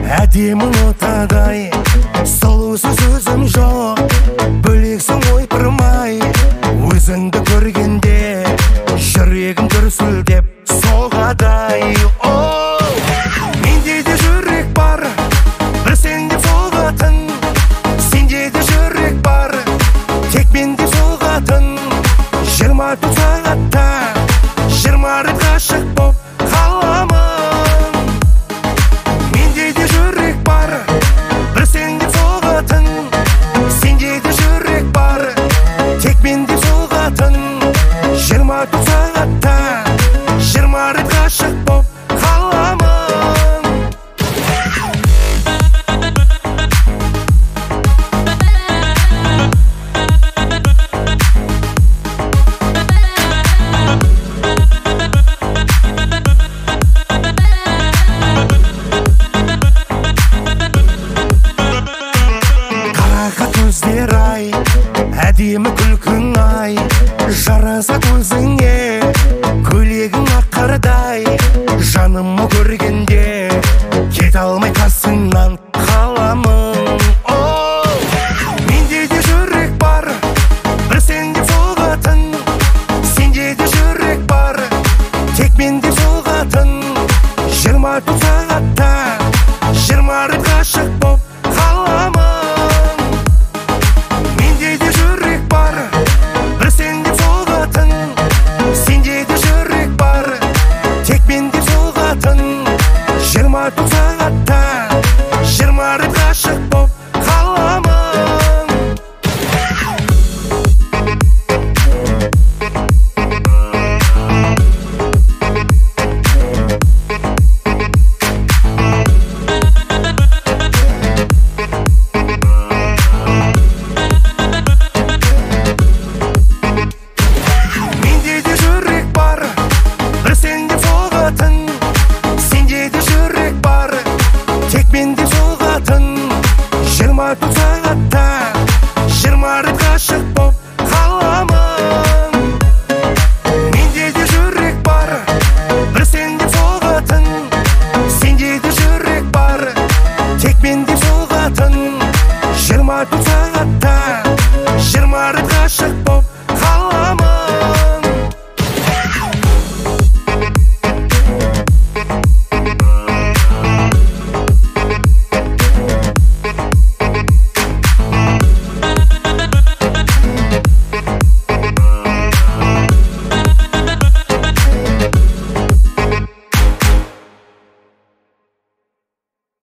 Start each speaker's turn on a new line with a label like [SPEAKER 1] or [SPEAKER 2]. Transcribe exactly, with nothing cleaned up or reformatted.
[SPEAKER 1] әдемі нотадай, сұлусыз өзім жоқ, бөлексің ойпырмай. Өзіңді көргенде жүрегім дүрсілдеп соғадай. О, менде де жүрек бар, бір сенде соғатын. Сенде де жүрек бар, тек менде соғатын. Жиырма төрт сағатта жиырма рет ғашық боп қаламын. Менде де жүрек бар, бір сенде соғатын. Сенде де жүрек бар, тек менде соғатын. Жиырма төрт сағатта жиырма рет ғашық боп қаламын. Көздер ай, әдемі күлкің ай, жараса көзіңе, көйлегің аққардай. Жанымы көргенде кете алмай қасыңнан қаламын. О, менде де жүрек бар, бір сенде соғатын. Сенде де жүрек бар, тек менде соғатын. Жиырма төрт сағатта жиырма рет ғашық боп қаламын. Жиырма төрт сағатта жиырма рет ғашық боп